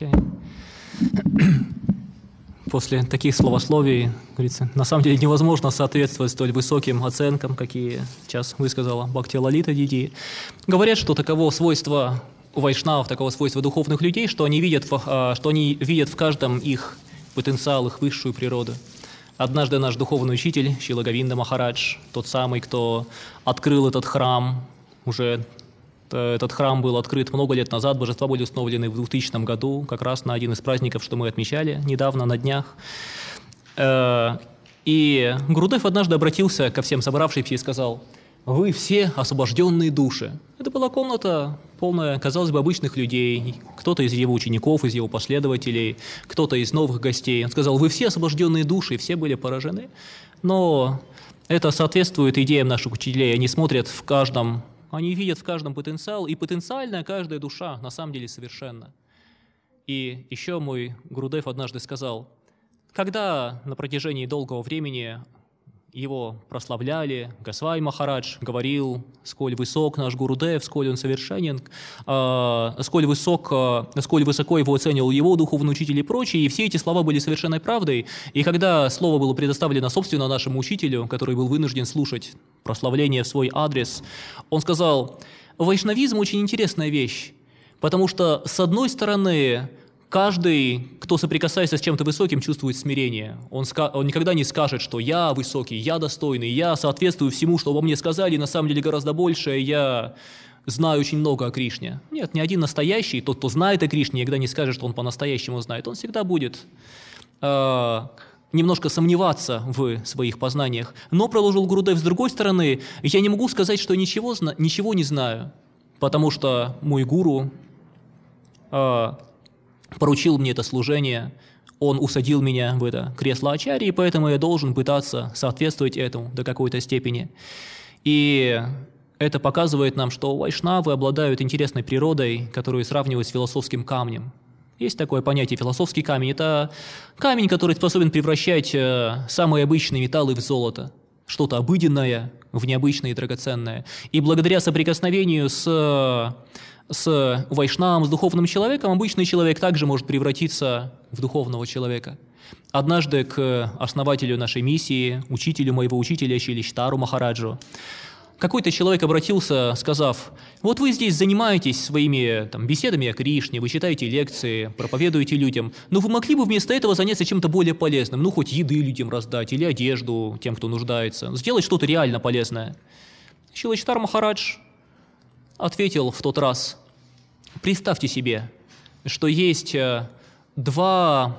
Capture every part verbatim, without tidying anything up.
Okay. После таких словословий, говорится, на самом деле невозможно соответствовать столь высоким оценкам, какие сейчас высказала Бхакти Лалита Диди. Говорят, что таково свойство у вайшнавов, таково свойство духовных людей, что они видят в, что они видят в каждом их потенциал, их высшую природу. Однажды наш духовный учитель Шрила Говинда Махарадж, тот самый, кто открыл этот храм, уже этот храм был открыт много лет назад, божества были установлены в двухтысячном году, как раз на один из праздников, что мы отмечали недавно, на днях. И Гурудев однажды обратился ко всем собравшимся и сказал: «Вы все освобожденные души». Это была комната, полная, казалось бы, обычных людей, кто-то из его учеников, из его последователей, кто-то из новых гостей. Он сказал: «Вы все освобожденные души», и все были поражены. Но это соответствует идеям наших учителей, они смотрят в каждом, они видят в каждом потенциал, и потенциальная каждая душа на самом деле совершенна. И еще мой Гурудев однажды сказал: когда на протяжении долгого времени его прославляли, Госвами Махарадж говорил, сколь высок наш Гурудев, сколь он совершенен, э, сколь, высок, э, сколь высоко его оценивал его духовный учитель и прочее, и все эти слова были совершенной правдой. И когда слово было предоставлено собственно нашему учителю, который был вынужден слушать прославление в свой адрес, он сказал: вайшнавизм очень интересная вещь, потому что, с одной стороны, каждый, кто соприкасается с чем-то высоким, чувствует смирение. Он, он никогда не скажет, что я высокий, я достойный, я соответствую всему, что обо мне сказали, на самом деле гораздо больше, я знаю очень много о Кришне. Нет, ни один настоящий, тот, кто знает о Кришне, никогда не скажет, что он по-настоящему знает. Он всегда будет э, немножко сомневаться в своих познаниях. Но, продолжил Гурудев, с другой стороны, я не могу сказать, что ничего, ничего не знаю, потому что мой гуру э, поручил мне это служение, он усадил меня в это кресло ачарьи, и поэтому я должен пытаться соответствовать этому до какой-то степени. И это показывает нам, что вайшнавы обладают интересной природой, которую сравнивают с философским камнем. Есть такое понятие философский камень. Это камень, который способен превращать самые обычные металлы в золото, что-то обыденное в необычное и драгоценное. И благодаря соприкосновению с с вайшнавом, с духовным человеком, обычный человек также может превратиться в духовного человека. Однажды к основателю нашей миссии, учителю моего учителя Шилиштару Махараджу, какой-то человек обратился, сказав: вот вы здесь занимаетесь своими там, беседами о Кришне, вы читаете лекции, проповедуете людям, но вы могли бы вместо этого заняться чем-то более полезным, ну хоть еды людям раздать или одежду тем, кто нуждается, сделать что-то реально полезное. Шилиштар Махарадж ответил в тот раз: представьте себе, что есть два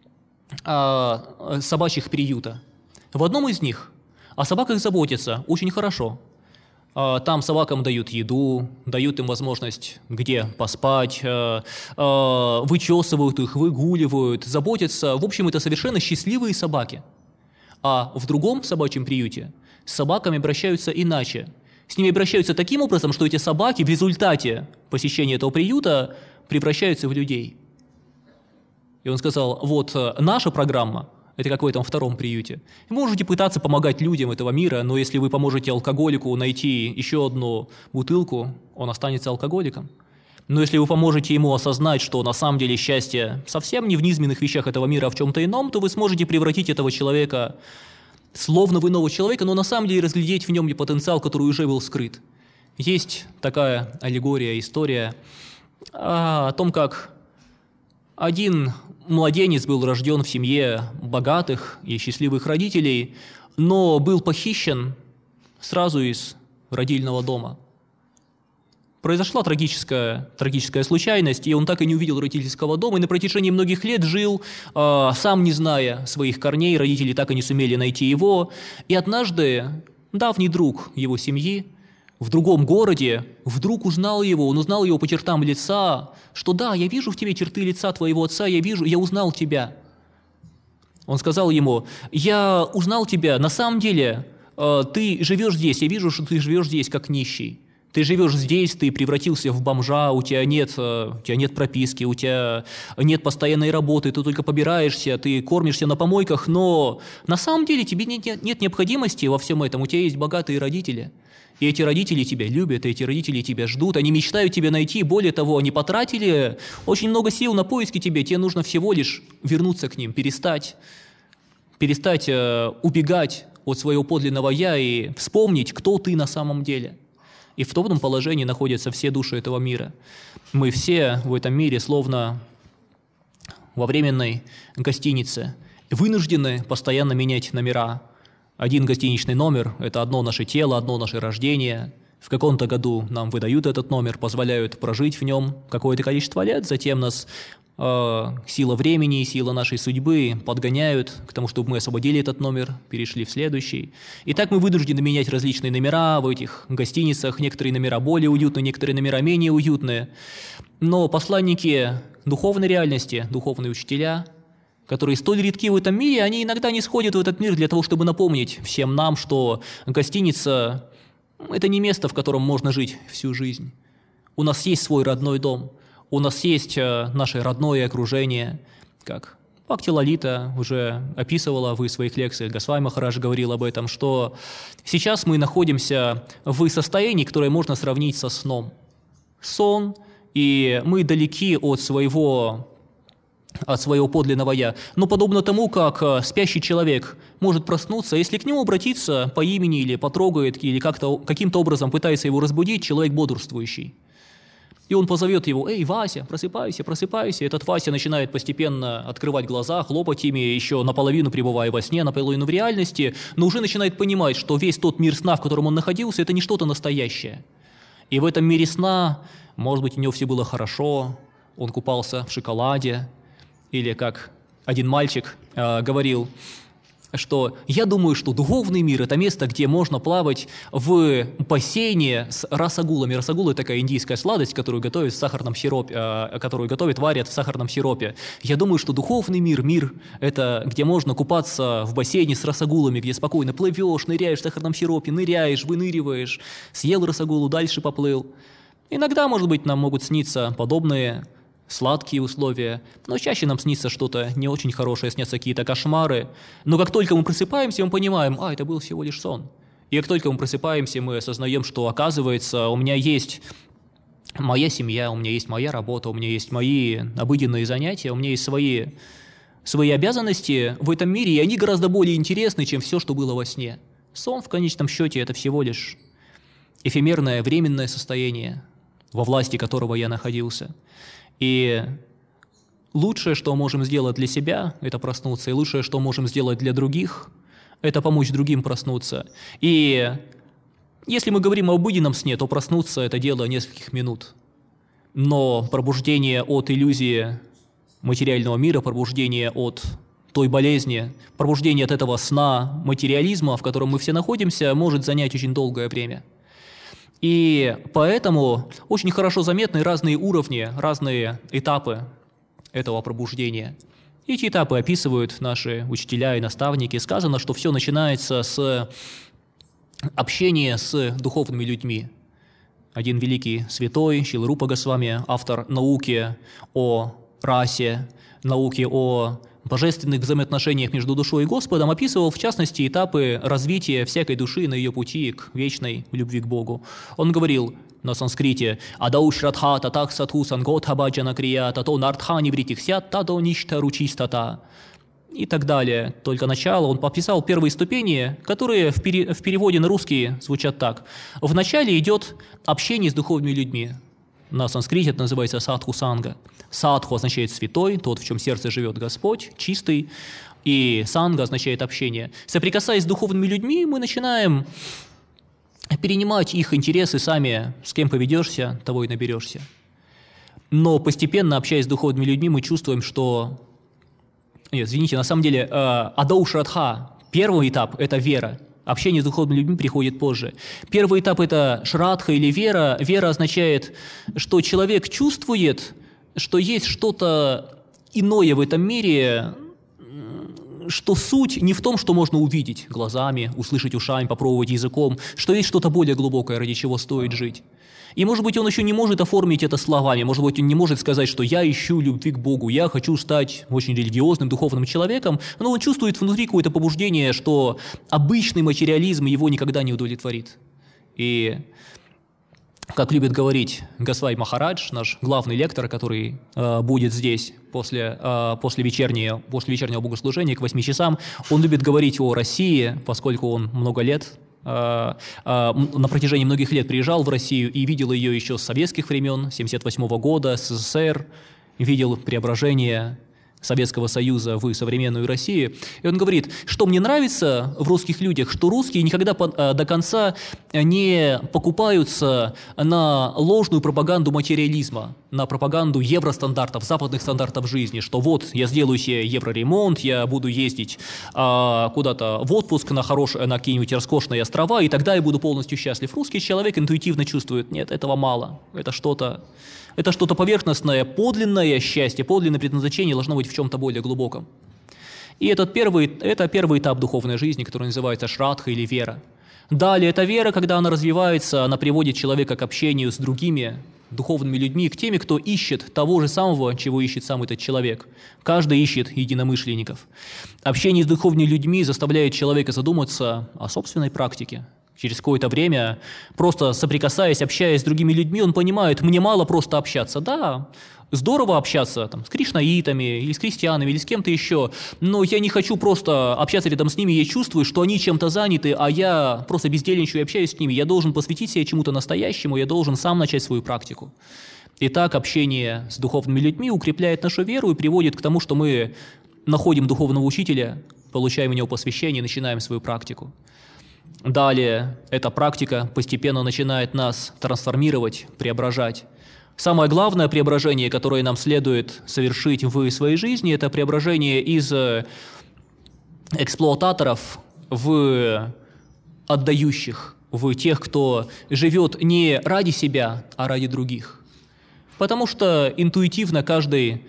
э, собачьих приюта. В одном из них о собаках заботятся очень хорошо. Э, там собакам дают еду, дают им возможность где поспать, э, э, вычесывают их, выгуливают, заботятся. В общем, это совершенно счастливые собаки. А в другом собачьем приюте с собаками обращаются иначе. С ними обращаются таким образом, что эти собаки в результате посещения этого приюта превращаются в людей. И он сказал: вот наша программа, это как в этом втором приюте. Вы можете пытаться помогать людям этого мира, но если вы поможете алкоголику найти еще одну бутылку, он останется алкоголиком. Но если вы поможете ему осознать, что на самом деле счастье совсем не в низменных вещах этого мира, а в чем-то ином, то вы сможете превратить этого человека словно в иного человека, но на самом деле разглядеть в нем потенциал, который уже был скрыт. Есть такая аллегория, история о том, как один младенец был рожден в семье богатых и счастливых родителей, но был похищен сразу из родильного дома. Произошла трагическая, трагическая случайность, и он так и не увидел родительского дома, и на протяжении многих лет жил, э, сам не зная своих корней, родители так и не сумели найти его. И однажды давний друг его семьи в другом городе вдруг узнал его, он узнал его по чертам лица, что да, я вижу в тебе черты лица твоего отца, я вижу, я узнал тебя. Он сказал ему: я узнал тебя, на самом деле э, ты живешь здесь, я вижу, что ты живешь здесь как нищий. Ты живешь здесь, ты превратился в бомжа, у тебя нет, у тебя нет прописки, у тебя нет постоянной работы, ты только побираешься, ты кормишься на помойках, но на самом деле тебе нет, нет необходимости во всем этом, у тебя есть богатые родители. И эти родители тебя любят, и эти родители тебя ждут, они мечтают тебя найти, более того, они потратили очень много сил на поиски тебя, тебе нужно всего лишь вернуться к ним, перестать, перестать э, убегать от своего подлинного «я» и вспомнить, кто ты на самом деле. И в том положении находятся все души этого мира. Мы все в этом мире словно во временной гостинице, вынуждены постоянно менять номера. Один гостиничный номер – это одно наше тело, одно наше рождение. В каком-то году нам выдают этот номер, позволяют прожить в нем какое-то количество лет, затем нас э, сила времени, сила нашей судьбы подгоняют к тому, чтобы мы освободили этот номер, перешли в следующий. И так мы вынуждены менять различные номера в этих гостиницах. Некоторые номера более уютные, некоторые номера менее уютные. Но посланники духовной реальности, духовные учителя – которые столь редки в этом мире, они иногда не сходят в этот мир для того, чтобы напомнить всем нам, что гостиница – это не место, в котором можно жить всю жизнь. У нас есть свой родной дом, у нас есть наше родное окружение, как Бхакти Лалита уже описывала в своих лекциях, Госвами Махарадж говорил об этом, что сейчас мы находимся в состоянии, которое можно сравнить со сном. Сон, и мы далеки от своего от своего подлинного «я». Но подобно тому, как спящий человек может проснуться, если к нему обратиться по имени или потрогает, или как-то, каким-то образом пытается его разбудить, человек бодрствующий. И он позовет его: «Эй, Вася, просыпайся, просыпайся». И этот Вася начинает постепенно открывать глаза, хлопать ими, еще наполовину пребывая во сне, наполовину в реальности, но уже начинает понимать, что весь тот мир сна, в котором он находился, это не что-то настоящее. И в этом мире сна, может быть, у него все было хорошо, он купался в шоколаде. Или как один мальчик э, говорил, что «я думаю, что духовный мир – это место, где можно плавать в бассейне с расагулами». Расагула – такая индийская сладость, которую готовят в сахарном сиропе, э, которую готовят, варят в сахарном сиропе. Я думаю, что духовный мир, мир – это где можно купаться в бассейне с расагулами, где спокойно плывешь, ныряешь в сахарном сиропе, ныряешь, выныриваешь, съел расагулу, дальше поплыл. Иногда, может быть, нам могут сниться подобные сладкие условия, но чаще нам снится что-то не очень хорошее, снятся какие-то кошмары. Но как только мы просыпаемся, мы понимаем: а, это был всего лишь сон. И как только мы просыпаемся, мы осознаем, что, оказывается, у меня есть моя семья, у меня есть моя работа, у меня есть мои обыденные занятия, у меня есть свои, свои обязанности в этом мире, и они гораздо более интересны, чем все, что было во сне. Сон, в конечном счете, это всего лишь эфемерное, временное состояние, во власти которого я находился. И лучшее, что можем сделать для себя, это проснуться, и лучшее, что можем сделать для других, это помочь другим проснуться. И если мы говорим об обыденном сне, то проснуться – это дело нескольких минут. Но пробуждение от иллюзии материального мира, пробуждение от той болезни, пробуждение от этого сна материализма, в котором мы все находимся, может занять очень долгое время. И поэтому очень хорошо заметны разные уровни, разные этапы этого пробуждения. И эти этапы описывают наши учителя и наставники. Сказано, что все начинается с общения с духовными людьми. Один великий святой, Шрила Рупа Госвами, автор науки о расе, науки о божественных взаимоотношениях между душой и Господом, описывал, в частности, этапы развития всякой души на ее пути к вечной любви к Богу. Он говорил на санскрите: «Адауш радха татах сатху сангот хабаджана крия тато нартхани вритихсят тато ништа ручистата». И так далее. Только начало. Он пописал первые ступени, которые в, пере... в переводе на русский звучат так. В начале идет общение с духовными людьми. На санскрите это называется садху санга. Садху означает святой, тот, в чем сердце живет Господь, чистый, и санга означает общение. Соприкасаясь с духовными людьми, мы начинаем перенимать их интересы сами. С кем поведешься, того и наберешься. Но постепенно, общаясь с духовными людьми, мы чувствуем, что... Нет, извините, на самом деле, адау шрадха, первый этап – это вера. Общение с духовными людьми приходит позже. Первый этап – это шрадха или вера. Вера означает, что человек чувствует, что есть что-то иное в этом мире, что суть не в том, что можно увидеть глазами, услышать ушами, попробовать языком, что есть что-то более глубокое, ради чего стоит жить. И, может быть, он еще не может оформить это словами, может быть, он не может сказать, что я ищу любви к Богу, я хочу стать очень религиозным, духовным человеком, но он чувствует внутри какое-то побуждение, что обычный материализм его никогда не удовлетворит. И, как любит говорить Госвами Махарадж, наш главный лектор, который э, будет здесь после, э, после, вечернего, после вечернего богослужения к восьми часам, он любит говорить о России, поскольку он много лет, э, э, на протяжении многих лет приезжал в Россию и видел ее еще с советских времен, семьдесят восьмого года, СССР, видел преображение Советского Союза в современную Россию. И он говорит, что мне нравится в русских людях, что русские никогда до конца не покупаются на ложную пропаганду материализма, на пропаганду евростандартов, западных стандартов жизни, что вот я сделаю себе евроремонт, я буду ездить а, куда-то в отпуск на, хорошие, на какие-нибудь роскошные острова, и тогда я буду полностью счастлив. Русский человек интуитивно чувствует, нет, этого мало, это что-то Это что-то поверхностное, подлинное счастье, подлинное предназначение должно быть в чем-то более глубоком. И этот первый, это первый этап духовной жизни, который называется шрадха или вера. Далее это вера, когда она развивается, она приводит человека к общению с другими духовными людьми, к теми, кто ищет того же самого, чего ищет сам этот человек. Каждый ищет единомышленников. Общение с духовными людьми заставляет человека задуматься о собственной практике. Через какое-то время, просто соприкасаясь, общаясь с другими людьми, он понимает, мне мало просто общаться. Да, здорово общаться там, с кришнаитами, или с крестьянами, или с кем-то еще, но я не хочу просто общаться рядом с ними, я чувствую, что они чем-то заняты, а я просто бездельничаю и общаюсь с ними. Я должен посвятить себя чему-то настоящему, я должен сам начать свою практику. Итак, общение с духовными людьми укрепляет нашу веру и приводит к тому, что мы находим духовного учителя, получаем у него посвящение и начинаем свою практику. Далее эта практика постепенно начинает нас трансформировать, преображать. Самое главное преображение, которое нам следует совершить в своей жизни, это преображение из эксплуататоров в отдающих, в тех, кто живет не ради себя, а ради других. Потому что интуитивно каждый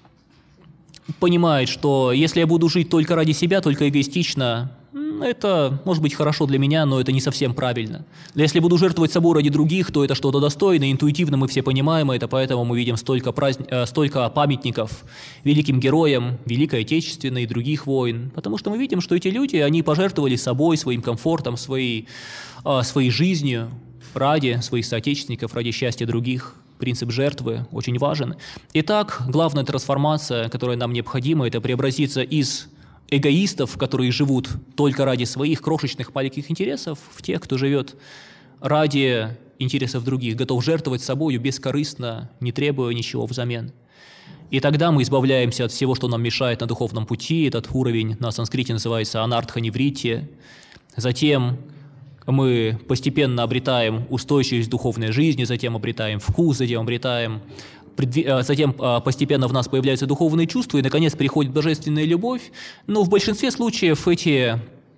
понимает, что если я буду жить только ради себя, только эгоистично, это может быть хорошо для меня, но это не совсем правильно. Если буду жертвовать собой ради других, то это что-то достойное, интуитивно мы все понимаем это, поэтому мы видим столько, праздник, столько памятников великим героям Великой Отечественной и других войн, потому что мы видим, что эти люди, они пожертвовали собой, своим комфортом, своей, своей жизнью ради своих соотечественников, ради счастья других. Принцип жертвы очень важен. Итак, главная трансформация, которая нам необходима, это преобразиться из эгоистов, которые живут только ради своих крошечных маленьких интересов, в тех, кто живет ради интересов других, готов жертвовать собою бескорыстно, не требуя ничего взамен. И тогда мы избавляемся от всего, что нам мешает на духовном пути. Этот уровень на санскрите называется анартха-нивритти. Затем мы постепенно обретаем устойчивость духовной жизни, затем обретаем вкус, затем обретаем Затем постепенно в нас появляются духовные чувства, и, наконец, приходит божественная любовь. Но в большинстве случаев эти,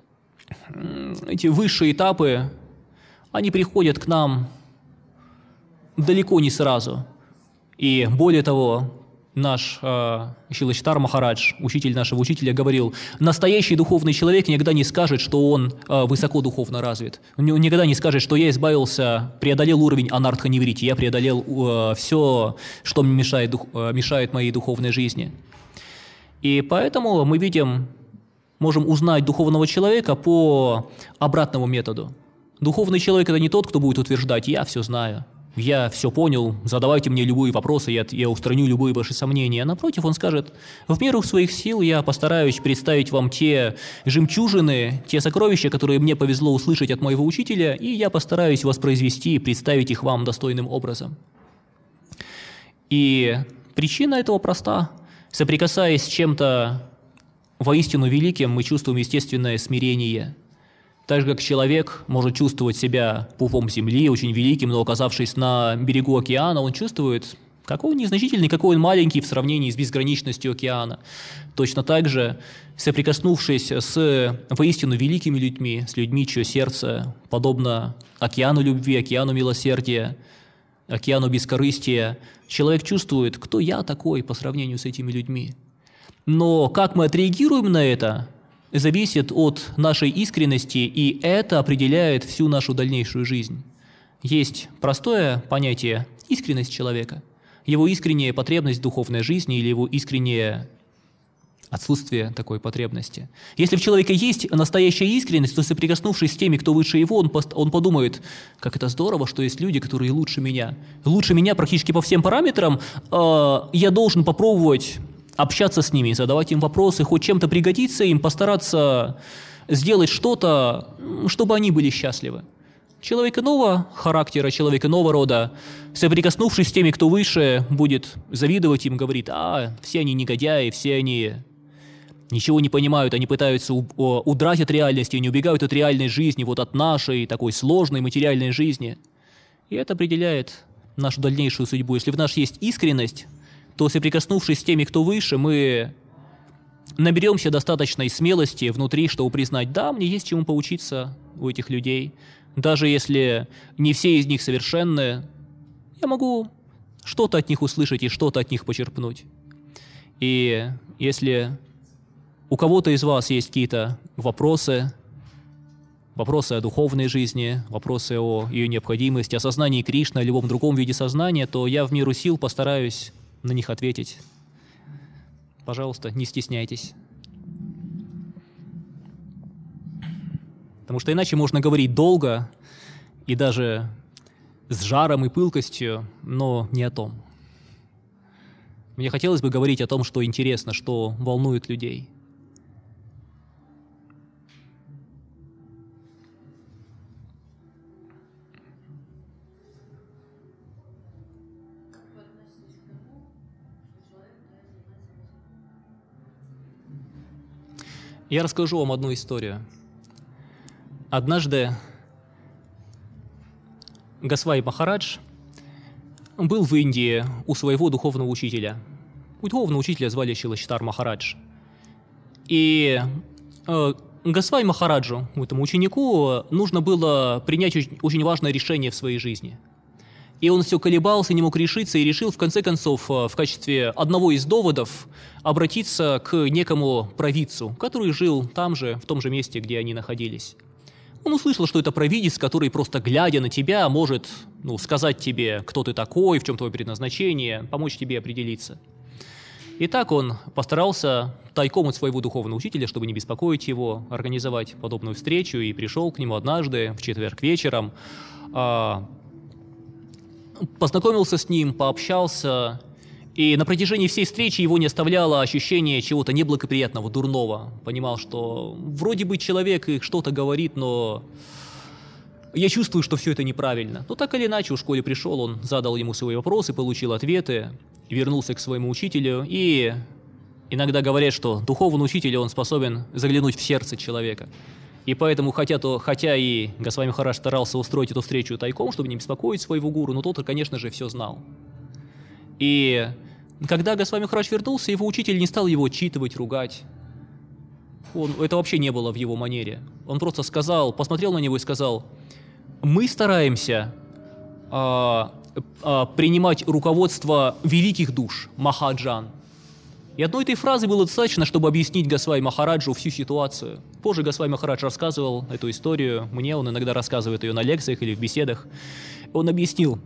эти высшие этапы, они приходят к нам далеко не сразу. И более того, наш э, Шилачитара Махарадж, учитель нашего учителя, говорил, настоящий духовный человек никогда не скажет, что он э, высоко духовно развит. Он никогда не скажет, что я избавился, преодолел уровень анартха-нивритти, я преодолел э, все, что мне мешает, дух, э, мешает моей духовной жизни. И поэтому мы видим, можем узнать духовного человека по обратному методу. Духовный человек – это не тот, кто будет утверждать «я все знаю». Я все понял, задавайте мне любые вопросы, я, я устраню любые ваши сомнения. Напротив, он скажет, в меру своих сил я постараюсь представить вам те жемчужины, те сокровища, которые мне повезло услышать от моего учителя, и я постараюсь воспроизвести и представить их вам достойным образом. И причина этого проста. Соприкасаясь с чем-то воистину великим, мы чувствуем естественное смирение. Так же, как человек может чувствовать себя пупом земли, очень великим, но оказавшись на берегу океана, он чувствует, какой он незначительный, какой он маленький в сравнении с безграничностью океана. Точно так же, соприкоснувшись с воистину великими людьми, с людьми, чье сердце подобно океану любви, океану милосердия, океану бескорыстия, человек чувствует, кто я такой по сравнению с этими людьми. Но как мы отреагируем на это, зависит от нашей искренности, и это определяет всю нашу дальнейшую жизнь. Есть простое понятие искренность человека, его искренняя потребность в духовной жизни или его искреннее отсутствие такой потребности. Если в человеке есть настоящая искренность, то, соприкоснувшись с теми, кто выше его, он, пост- он подумает, как это здорово, что есть люди, которые лучше меня. Лучше меня практически по всем параметрам. Э, я должен попробовать общаться с ними, задавать им вопросы, хоть чем-то пригодиться им, постараться сделать что-то, чтобы они были счастливы. Человек иного характера, человек иного рода, соприкоснувшись с теми, кто выше, будет завидовать им, говорит, а, все они негодяи, все они ничего не понимают, они пытаются удрать от реальности, они убегают от реальной жизни, вот от нашей такой сложной материальной жизни. И это определяет нашу дальнейшую судьбу. Если в нас есть искренность, то, соприкоснувшись с теми, кто выше, мы наберемся достаточной смелости внутри, чтобы признать, да, мне есть чему поучиться у этих людей. Даже если не все из них совершенны, я могу что-то от них услышать и что-то от них почерпнуть. И если у кого-то из вас есть какие-то вопросы, вопросы о духовной жизни, вопросы о ее необходимости, о сознании Кришны, о любом другом виде сознания, то я в меру сил постараюсь на них ответить. Пожалуйста, не стесняйтесь. Потому что иначе можно говорить долго и даже с жаром и пылкостью, но не о том. Мне хотелось бы говорить о том, что интересно, что волнует людей. Я расскажу вам одну историю. Однажды Госвами Махарадж был в Индии у своего духовного учителя. У духовного учителя звали Шилашитар Махарадж. И э, Госвами Махараджу, этому ученику, нужно было принять очень, очень важное решение в своей жизни. И он все колебался, не мог решиться, и решил, в конце концов, в качестве одного из доводов обратиться к некому провидцу, который жил там же, в том же месте, где они находились. Он услышал, что это провидец, который, просто глядя на тебя, может ну, сказать тебе, кто ты такой, в чем твое предназначение, помочь тебе определиться. И так он постарался тайком от своего духовного учителя, чтобы не беспокоить его, организовать подобную встречу, и пришел к нему однажды, в четверг вечером, познакомился с ним, пообщался, и на протяжении всей встречи его не оставляло ощущение чего-то неблагоприятного, дурного. Понимал, что вроде бы человек и что-то говорит, но я чувствую, что все это неправильно. Но так или иначе, в школе пришел, он задал ему свои вопросы, получил ответы, вернулся к своему учителю, и иногда говорят, что духовный учитель, он способен заглянуть в сердце человека. И поэтому, хотя, то, хотя и Госвами Махарадж старался устроить эту встречу тайком, чтобы не беспокоить своего гуру, но тот, конечно же, все знал. И когда Госвами Махарадж вернулся, его учитель не стал его отчитывать, ругать. Он, это вообще не было в его манере. Он просто сказал, посмотрел на него и сказал, мы стараемся а, а, принимать руководство великих душ, Махаджан. И одной этой фразы было достаточно, чтобы объяснить Госвами Махараджу всю ситуацию. Позже Госвами Махарадж рассказывал эту историю мне, он иногда рассказывает ее на лекциях или в беседах. Он объяснил,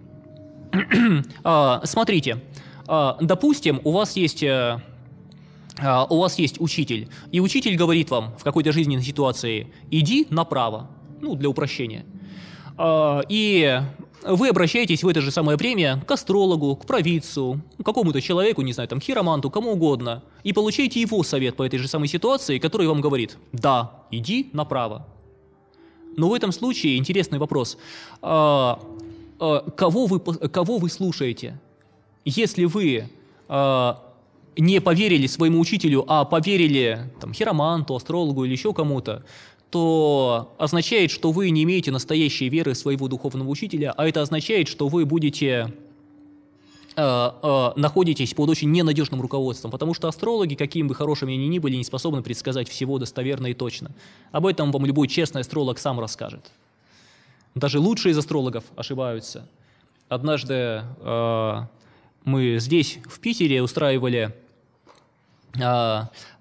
а, смотрите, а, допустим, у вас есть... А, у вас есть учитель, и учитель говорит вам в какой-то жизненной ситуации, иди направо, ну, для упрощения. А, и вы обращаетесь в это же самое время к астрологу, к провидцу, к какому-то человеку, не знаю, там, хироманту, кому угодно, и получаете его совет по этой же самой ситуации, который вам говорит, да, иди направо. Но в этом случае интересный вопрос, а, а, кого, вы, кого вы слушаете? Если вы а, не поверили своему учителю, а поверили там, хироманту, астрологу или еще кому-то, то означает, что вы не имеете настоящей веры своего духовного учителя, а это означает, что вы будете э, э, находитесь под очень ненадежным руководством, потому что астрологи, какими бы хорошими они ни были, не способны предсказать всего достоверно и точно. Об этом вам любой честный астролог сам расскажет. Даже лучшие из астрологов ошибаются. Однажды э, мы здесь, в Питере, устраивали э,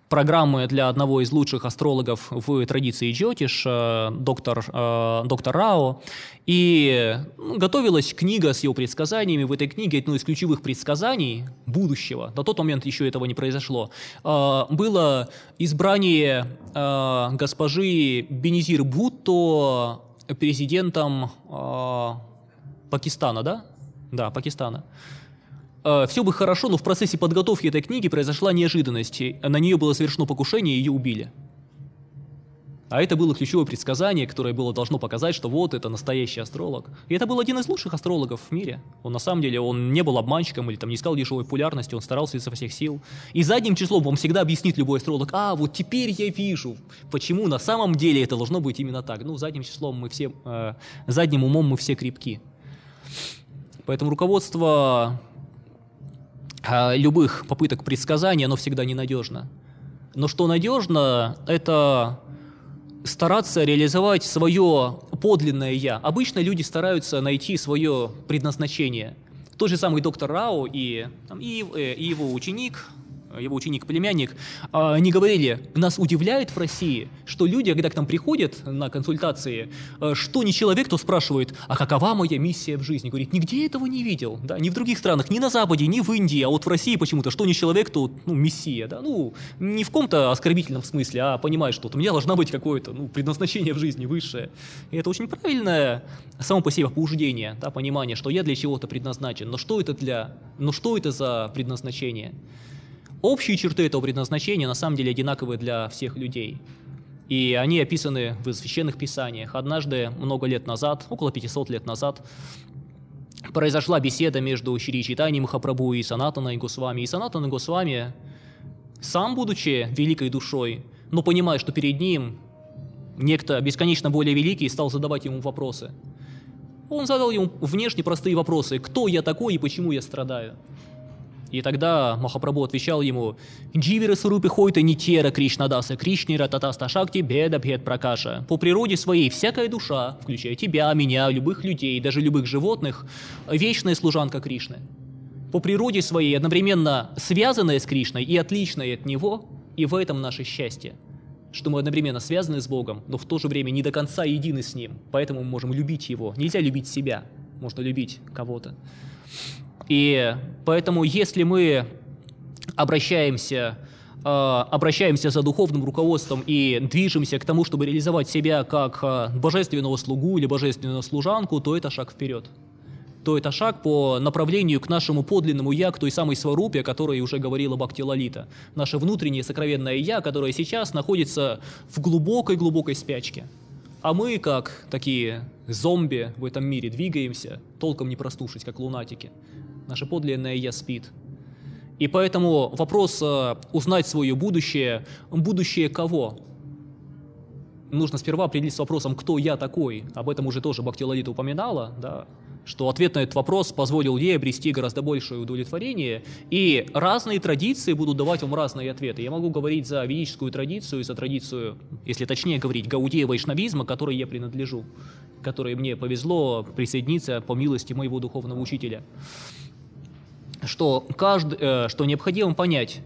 программы для одного из лучших астрологов в традиции Джотиш, доктор, доктор Рао, и готовилась книга с его предсказаниями. В этой книге одно из ключевых предсказаний будущего, на тот момент еще этого не произошло, было избрание госпожи Беназир Бхутто президентом Пакистана, да? Да, Пакистана. Все бы хорошо, но в процессе подготовки этой книги произошла неожиданность. На нее было совершено покушение, и ее убили. А это было ключевое предсказание, которое было должно показать, что вот это настоящий астролог. И это был один из лучших астрологов в мире. Он на самом деле, он не был обманщиком или там не искал дешевой популярности, он старался изо всех сил. И задним числом вам всегда объяснит любой астролог: а, вот теперь я вижу, почему на самом деле это должно быть именно так. Ну, задним числом мы все, э, задним умом мы все крепки. Поэтому руководство любых попыток предсказания, оно всегда ненадежно. Но что надежно, это стараться реализовать свое подлинное «я». Обычно люди стараются найти свое предназначение. Тот же самый доктор Рао и, там, и, и его ученик, его ученик-племянник, они говорили: нас удивляет в России, что люди, когда к нам приходят на консультации, что не человек, то спрашивает: а какова моя миссия в жизни? Говорит: нигде этого не видел, да, ни в других странах, ни на Западе, ни в Индии, а вот в России почему-то, что не человек, то ну, мессия, да, ну, не в каком-то оскорбительном смысле, а понимает, что вот у меня должна быть какое-то ну, предназначение в жизни высшее. И это очень правильное само по себе побуждение, да, понимание, что я для чего-то предназначен, но что это для, но что это за предназначение? Общие черты этого предназначения на самом деле одинаковые для всех людей. И они описаны в священных писаниях. Однажды, много лет назад, около пятисот лет назад, произошла беседа между Шри Чайтаньей Махапрабху и Санатаной Госвами. И Санатана Госвами, сам будучи великой душой, но понимая, что перед ним некто бесконечно более великий, стал задавать ему вопросы. Он задал ему внешне простые вопросы: кто я такой и почему я страдаю? И тогда Махапрабху отвечал ему: «Дживира сурупи хойта нитера Кришнадаса, Кришнира татаста шакти беда бхед пракаша». По природе своей всякая душа, включая тебя, меня, любых людей, даже любых животных, вечная служанка Кришны. По природе своей одновременно связанная с Кришной и отличная от Него, и в этом наше счастье, что мы одновременно связаны с Богом, но в то же время не до конца едины с Ним, поэтому мы можем любить Его. Нельзя любить себя, можно любить кого-то. И поэтому, если мы обращаемся, э, обращаемся за духовным руководством и движемся к тому, чтобы реализовать себя как э, божественного слугу или божественную служанку, то это шаг вперед. То это шаг по направлению к нашему подлинному «я», к той самой сварупе, о которой уже говорила Бхакти Лалита. Наше внутреннее сокровенное «я», которое сейчас находится в глубокой-глубокой спячке. А мы, как такие зомби в этом мире, двигаемся, толком не проснувшись, как лунатики. Наше подлинное «я» спит. И поэтому вопрос э, узнать свое будущее, будущее кого? Нужно сперва определиться с вопросом, кто я такой. Об этом уже тоже Бхакти Лалита упоминала, да, что ответ на этот вопрос позволил ей обрести гораздо большее удовлетворение, и разные традиции будут давать вам разные ответы. Я могу говорить за ведическую традицию, за традицию, если точнее говорить, гаудея вайшнавизма, к которой я принадлежу, к которой мне повезло присоединиться по милости моего духовного учителя. Что, кажд... что необходимо понять: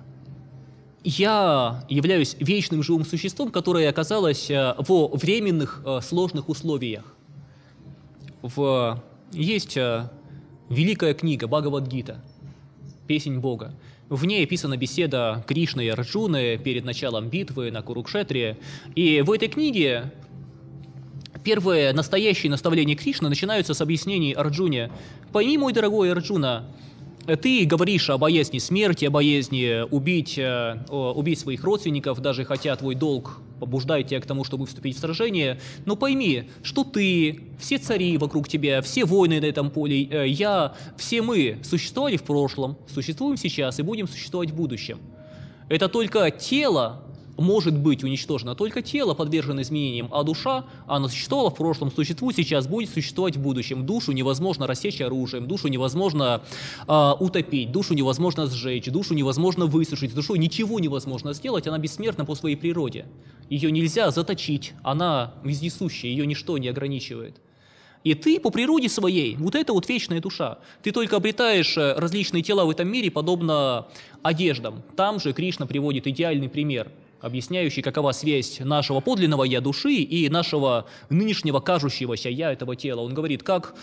я являюсь вечным живым существом, которое оказалось во временных сложных условиях. В... Есть великая книга Бхагавад-гита, «Песнь Бога». В ней описана беседа Кришны и Арджуны перед началом битвы на Курукшетре. И в этой книге первые настоящие наставления Кришны начинаются с объяснений Арджуне: «Пойми, мой дорогой Арджуна, ты говоришь о боязни смерти, о боязни убить, убить своих родственников, даже хотя твой долг побуждает тебя к тому, чтобы вступить в сражение, но пойми, что ты, все цари вокруг тебя, все воины на этом поле, я, все мы существовали в прошлом, существуем сейчас и будем существовать в будущем. Это только тело может быть уничтожено, только тело подвержено изменениям, а душа, она существовала в прошлом, существует сейчас, будет существовать в будущем. Душу невозможно рассечь оружием, душу невозможно э, утопить, душу невозможно сжечь, душу невозможно высушить, с душой ничего невозможно сделать, она бессмертна по своей природе. Ее нельзя заточить, она вездесущая, ее ничто не ограничивает. И ты по природе своей, вот это вот вечная душа. Ты только обретаешь различные тела в этом мире, подобно одеждам. Там же Кришна приводит идеальный пример, объясняющий, какова связь нашего подлинного «я» души и нашего нынешнего кажущегося «я» этого тела. Он говорит, как,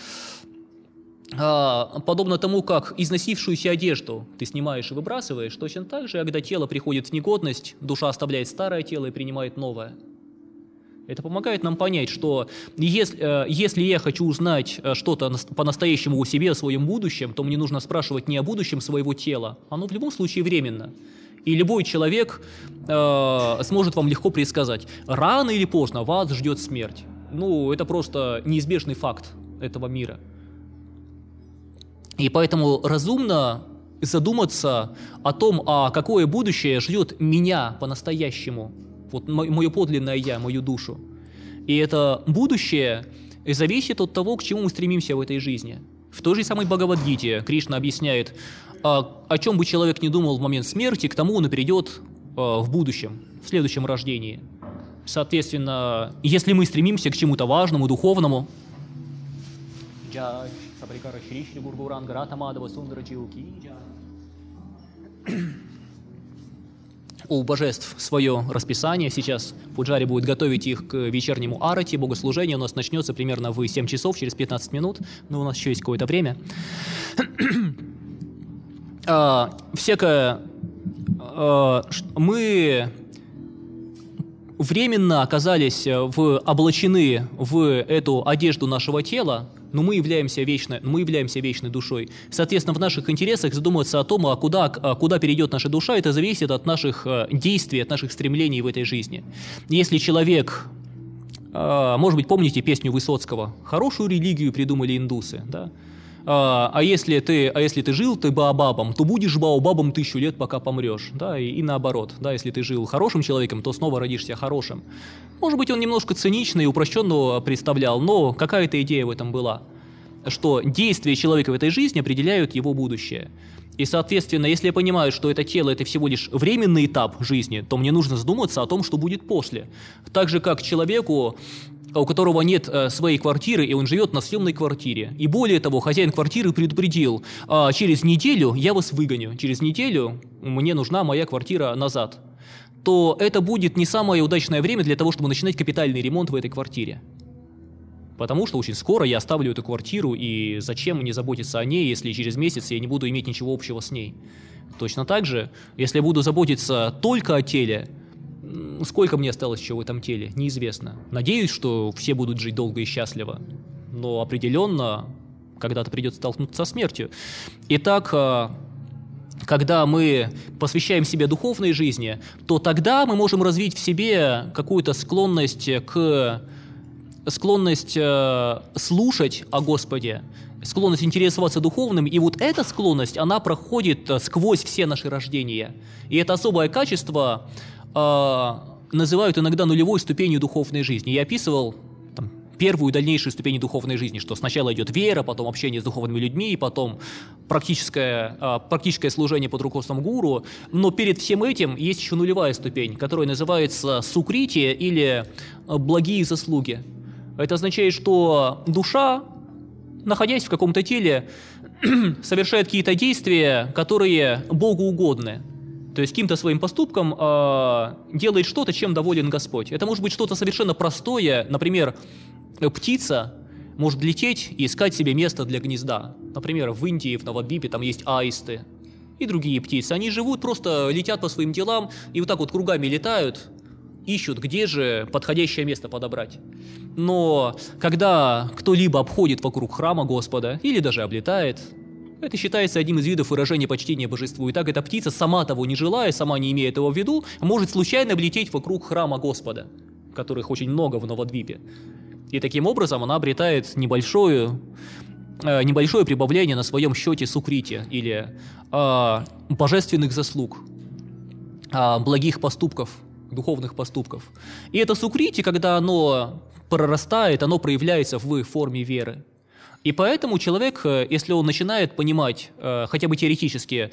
а, подобно тому, как износившуюся одежду ты снимаешь и выбрасываешь, точно так же, когда тело приходит в негодность, душа оставляет старое тело и принимает новое. Это помогает нам понять, что если, если я хочу узнать что-то по-настоящему о себе, о своем будущем, то мне нужно спрашивать не о будущем своего тела. Оно в любом случае временно. И любой человек э, сможет вам легко предсказать, рано или поздно вас ждет смерть. Ну, это просто неизбежный факт этого мира. И поэтому разумно задуматься о том, а какое будущее ждет меня по-настоящему. Вот мое подлинное «я», мою душу. И это будущее зависит от того, к чему мы стремимся в этой жизни. В той же самой Бхагавад-гите Кришна объясняет, о чем бы человек ни думал в момент смерти, к тому он и придет в будущем, в следующем рождении. Соответственно, если мы стремимся к чему-то важному, духовному, у божеств свое расписание. Сейчас пуджари будет готовить их к вечернему арати, богослужению. У нас начнется примерно в семь часов, через пятнадцать минут, но у нас еще есть какое-то время. а, всякое... А, мы временно оказались в, облачены в эту одежду нашего тела, но мы являемся вечной, мы являемся вечной душой. Соответственно, в наших интересах задумываться о том, а куда, а куда перейдет наша душа, это зависит от наших действий, от наших стремлений в этой жизни. Если человек, может быть, помните песню Высоцкого «Хорошую религию придумали индусы», да? А, а, если ты, а если ты жил ты баобабом, то будешь баобабом тысячу лет, пока помрешь. Да, и, и наоборот. Да, если ты жил хорошим человеком, то снова родишься хорошим. Может быть, он немножко цинично и упрощенно представлял, но какая-то идея в этом была, что действия человека в этой жизни определяют его будущее. И, соответственно, если я понимаю, что это тело – это всего лишь временный этап жизни, то мне нужно задуматься о том, что будет после. Так же, как человеку, у которого нет э, своей квартиры, и он живет на съемной квартире. И более того, хозяин квартиры предупредил, э, через неделю я вас выгоню, через неделю мне нужна моя квартира назад. То это будет не самое удачное время для того, чтобы начинать капитальный ремонт в этой квартире. Потому что очень скоро я оставлю эту квартиру, и зачем мне заботиться о ней, если через месяц я не буду иметь ничего общего с ней. Точно так же, если я буду заботиться только о теле, сколько мне осталось еще в этом теле, неизвестно. Надеюсь, что все будут жить долго и счастливо, но определенно когда-то придется столкнуться со смертью. Итак, когда мы посвящаем себе духовной жизни, то тогда мы можем развить в себе какую-то склонность к склонность э, слушать о Господе, склонность интересоваться духовным, и вот эта склонность, она проходит сквозь все наши рождения. И это особое качество э, называют иногда нулевой ступенью духовной жизни. Я описывал там, первую и дальнейшую ступень духовной жизни, что сначала идет вера, потом общение с духовными людьми, потом практическое, э, практическое служение под руководством гуру. Но перед всем этим есть еще нулевая ступень, которая называется сукрити или благие заслуги. Это означает, что душа, находясь в каком-то теле, совершает какие-то действия, которые Богу угодны. То есть каким-то своим поступком э, делает что-то, чем доволен Господь. Это может быть что-то совершенно простое. Например, птица может лететь и искать себе место для гнезда. Например, в Индии, в Навадвипе, там есть аисты и другие птицы. Они живут, просто летят по своим делам и вот так вот кругами летают, ищут, где же подходящее место подобрать. Но когда кто-либо обходит вокруг храма Господа или даже облетает, это считается одним из видов выражения почтения божеству. И так эта птица, сама того не желая, сама не имея этого в виду, может случайно облететь вокруг храма Господа, которых очень много в Навадвипе. И таким образом она обретает небольшое, э, небольшое прибавление на своем счете сукрити, или э, божественных заслуг, э, благих поступков, духовных поступков. И это сукрити, когда оно прорастает, оно проявляется в форме веры. И поэтому человек, если он начинает понимать, хотя бы теоретически,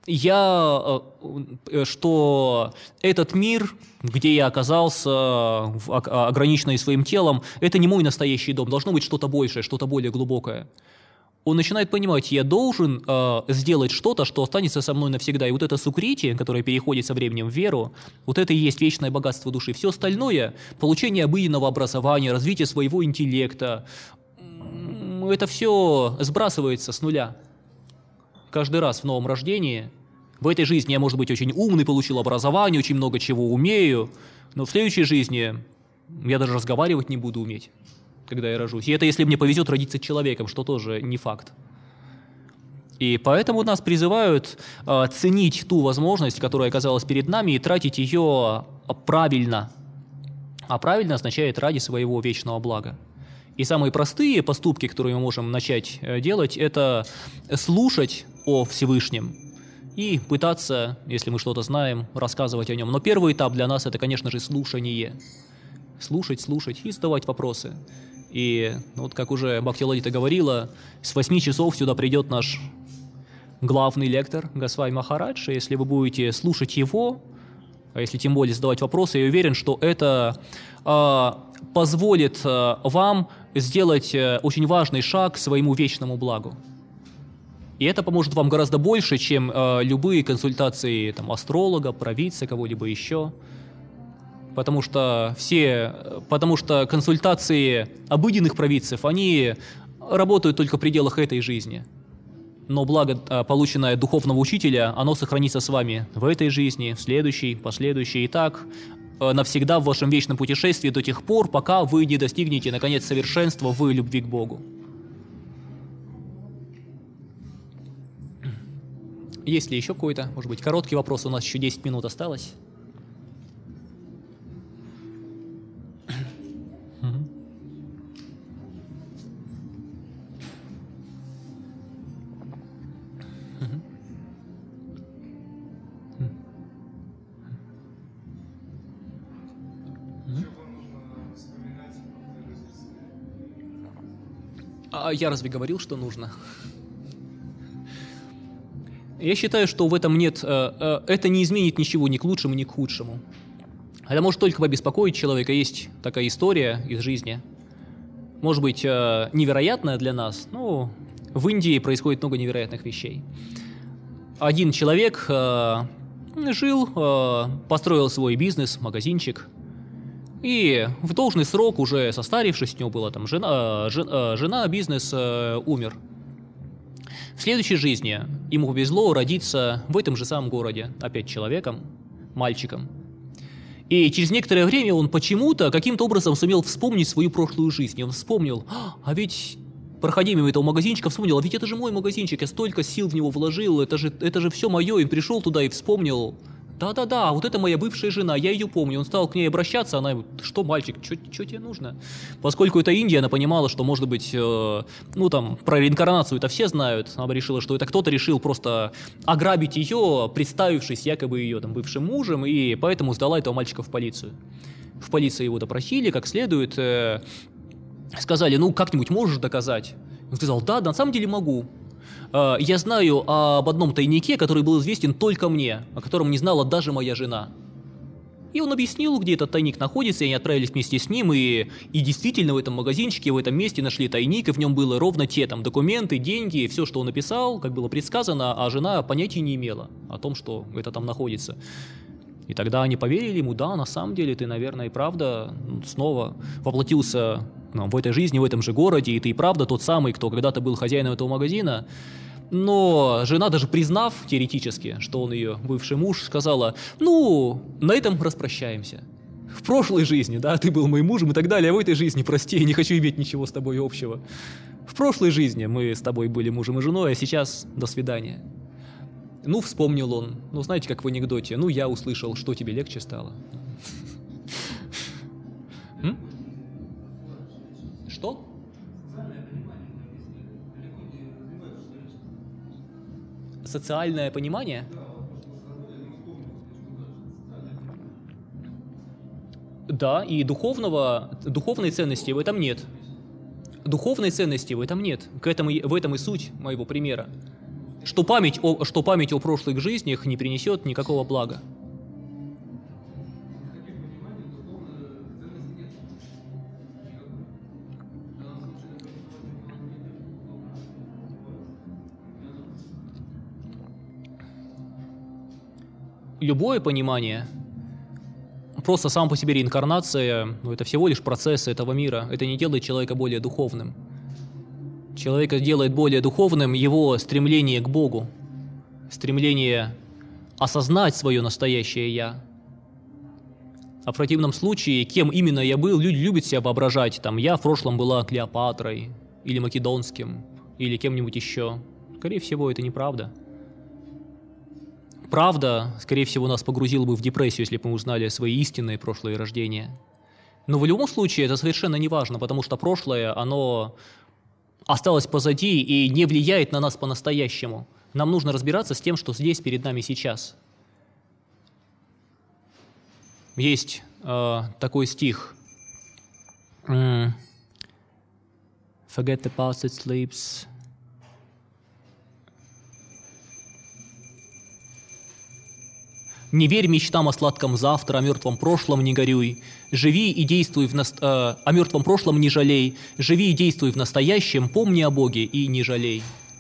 я, что этот мир, где я оказался, ограниченный своим телом, это не мой настоящий дом, должно быть что-то большее, что-то более глубокое. Он начинает понимать, я должен э, сделать что-то, что останется со мной навсегда. И вот это сукрити, которое переходит со временем в веру, вот это и есть вечное богатство души. Все остальное, получение обыденного образования, развитие своего интеллекта, это все сбрасывается с нуля. Каждый раз в новом рождении. В этой жизни я, может быть, очень умный, получил образование, очень много чего умею, но в следующей жизни я даже разговаривать не буду уметь, когда я рожусь. И это если мне повезет родиться человеком, что тоже не факт. И поэтому нас призывают э, ценить ту возможность, которая оказалась перед нами, и тратить ее правильно. А правильно означает ради своего вечного блага. И самые простые поступки, которые мы можем начать делать, это слушать о Всевышнем и пытаться, если мы что-то знаем, рассказывать о нем. Но первый этап для нас – это, конечно же, слушание. Слушать, слушать и задавать вопросы. И вот как уже Бхакти Лалита говорила, с восьми часов сюда придет наш главный лектор Госвами Махарадж. Если вы будете слушать его, а если тем более задавать вопросы, я уверен, что это э, позволит э, вам сделать э, очень важный шаг к своему вечному благу. И это поможет вам гораздо больше, чем э, любые консультации там, астролога, провидца, кого-либо еще. Потому что, все, потому что консультации обыденных провидцев, они работают только в пределах этой жизни. Но благо, полученное от духовного учителя, оно сохранится с вами в этой жизни, в следующей, последующей. И так навсегда в вашем вечном путешествии до тех пор, пока вы не достигнете, наконец, совершенства в любви к Богу. Есть ли еще какой-то, может быть, короткий вопрос? У нас еще десять минут осталось. А я разве говорил, что нужно? Я считаю, что в этом нет, это не изменит ничего ни к лучшему, ни к худшему. Это может только побеспокоить человека. Есть такая история из жизни, может быть, невероятная для нас, но в Индии происходит много невероятных вещей. Один человек жил, построил свой бизнес, магазинчик, и в должный срок, уже состарившись, у него была там жена, жена, жена бизнес умер. В следующей жизни ему повезло родиться в этом же самом городе, опять человеком, мальчиком. И через некоторое время он почему-то, каким-то образом сумел вспомнить свою прошлую жизнь. И он вспомнил, а ведь, проходя мимо этого магазинчика, вспомнил, а ведь это же мой магазинчик, я столько сил в него вложил, это же, это же все мое. И пришел туда и вспомнил, да-да-да, вот это моя бывшая жена, я ее помню. Он стал к ней обращаться, она, что, мальчик, что тебе нужно? Поскольку это Индия, она понимала, что, может быть, э, ну там, про реинкарнацию это все знают. Она решила, что это кто-то решил просто ограбить ее, представившись якобы ее там бывшим мужем, и поэтому сдала этого мальчика в полицию. В полиции его допросили, как следует, э, сказали, ну, как-нибудь можешь доказать? Он сказал, да, на самом деле могу. Я знаю об одном тайнике, который был известен только мне, о котором не знала даже моя жена. И он объяснил, где этот тайник находится, и они отправились вместе с ним, и, и действительно в этом магазинчике, в этом месте нашли тайник, и в нем было ровно те там документы, деньги, все, что он написал, как было предсказано, а жена понятия не имела о том, что это там находится. И тогда они поверили ему, да, на самом деле ты, наверное, и правда снова воплотился ну, в этой жизни, в этом же городе, и ты и правда тот самый, кто когда-то был хозяином этого магазина. Но жена, даже признав теоретически, что он ее бывший муж, сказала, ну, на этом распрощаемся. В прошлой жизни, да, ты был моим мужем и так далее, а в этой жизни, прости, я не хочу иметь ничего с тобой общего. В прошлой жизни мы с тобой были мужем и женой, а сейчас до свидания. Ну, вспомнил он, ну, знаете, как в анекдоте, ну, я услышал, что тебе легче стало. Что? Социальное понимание? Да, и духовного, духовной ценности в этом нет. Духовной ценности в этом нет. К этому, в этом и суть моего примера. что память о, что память о прошлых жизнях не принесет никакого блага. Любое понимание, просто сам по себе реинкарнация, ну, это всего лишь процессы этого мира. Это не делает человека более духовным. Человека делает более духовным его стремление к Богу, стремление осознать свое настоящее «я». А в противном случае, кем именно я был, люди любят себя воображать. Там, я в прошлом была Клеопатрой, или Македонским, или кем-нибудь еще. Скорее всего, это неправда. Правда, скорее всего, нас погрузила бы в депрессию, если бы мы узнали свои истинные прошлые рождения. Но в любом случае это совершенно не важно, потому что прошлое, оно осталось позади и не влияет на нас по-настоящему. Нам нужно разбираться с тем, что здесь перед нами сейчас. Есть э, такой стих. Mm. Forget the past that sleeps. Не верь мечтам о сладком завтра, о мертвом прошлом не горюй. Живи и действуй в нас... э, о мертвом прошлом не жалей. Живи и действуй в настоящем, помни о Боге и не жалей.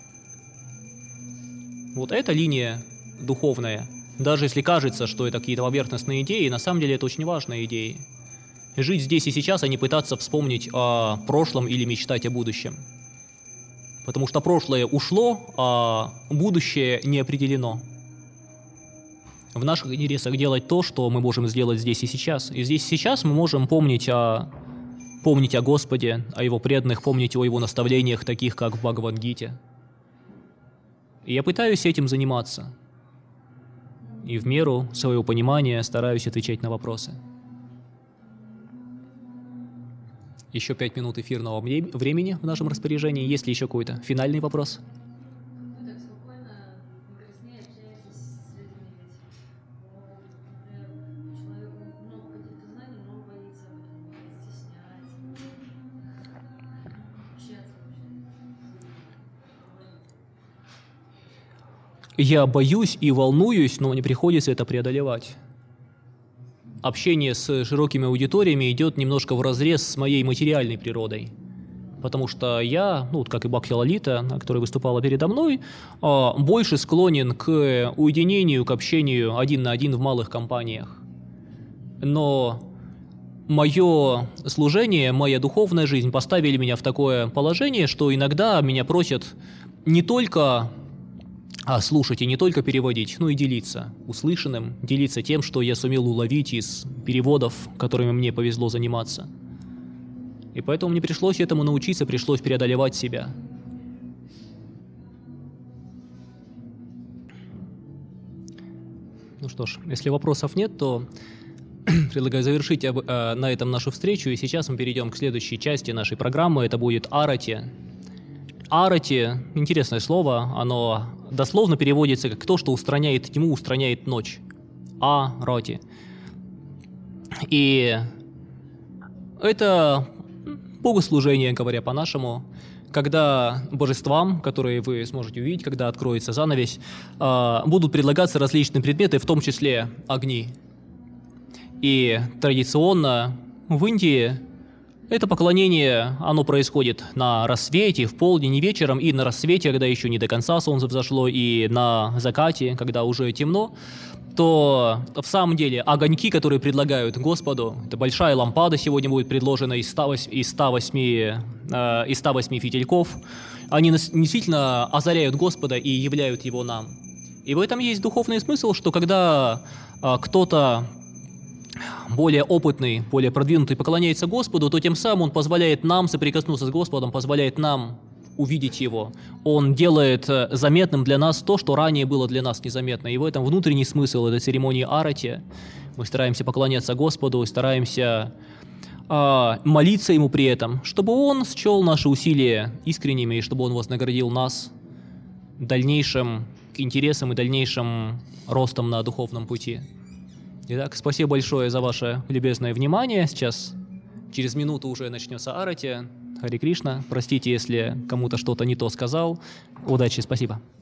Вот эта линия духовная. Даже если кажется, что это какие-то поверхностные идеи, на самом деле это очень важные идеи. Жить здесь и сейчас, а не пытаться вспомнить о прошлом или мечтать о будущем. Потому что прошлое ушло, а будущее не определено. В наших интересах делать то, что мы можем сделать здесь и сейчас. И здесь и сейчас мы можем помнить о, помнить о Господе, о Его преданных, помнить о Его наставлениях, таких как в Бхагавад-гите. И я пытаюсь этим заниматься. И в меру своего понимания стараюсь отвечать на вопросы. Еще пять минут эфирного времени в нашем распоряжении. Есть ли еще какой-то финальный вопрос? Я боюсь и волнуюсь, но мне приходится это преодолевать. Общение с широкими аудиториями идет немножко вразрез с моей материальной природой. Потому что я, ну, как и Бхакти Лалита, которая выступала передо мной, больше склонен к уединению, к общению один на один в малых компаниях. Но мое служение, моя духовная жизнь поставили меня в такое положение, что иногда меня просят не только А слушать и не только переводить, но и делиться услышанным, делиться тем, что я сумел уловить из переводов, которыми мне повезло заниматься. И поэтому мне пришлось этому научиться, пришлось преодолевать себя. Ну что ж, если вопросов нет, то предлагаю завершить об, э, на этом нашу встречу, и сейчас мы перейдем к следующей части нашей программы, это будет арати. Арати – интересное слово, оно дословно переводится как то, что устраняет тьму, устраняет ночь. А-рати. И это богослужение, говоря по-нашему, когда божествам, которые вы сможете увидеть, когда откроется занавес, будут предлагаться различные предметы, в том числе огни. И традиционно в Индии это поклонение, оно происходит на рассвете, в полдень и вечером, и на рассвете, когда еще не до конца солнце взошло, и на закате, когда уже темно, то в самом деле огоньки, которые предлагают Господу, это большая лампада сегодня будет предложена из ста восьми, из ста восьми, э, из ста восьми фитильков, они действительно озаряют Господа и являют Его нам. И в этом есть духовный смысл, что когда э, кто-то более опытный, более продвинутый поклоняется Господу, то тем самым он позволяет нам соприкоснуться с Господом, позволяет нам увидеть Его. Он делает заметным для нас то, что ранее было для нас незаметно. И в этом внутренний смысл этой церемонии арати. Мы стараемся поклоняться Господу, стараемся э, молиться Ему при этом, чтобы Он счел наши усилия искренними, и чтобы Он вознаградил нас дальнейшим интересом и дальнейшим ростом на духовном пути. Итак, спасибо большое за ваше любезное внимание. Сейчас, через минуту уже начнется арати. Харе Кришна. Простите, если кому-то что-то не то сказал. Удачи, спасибо.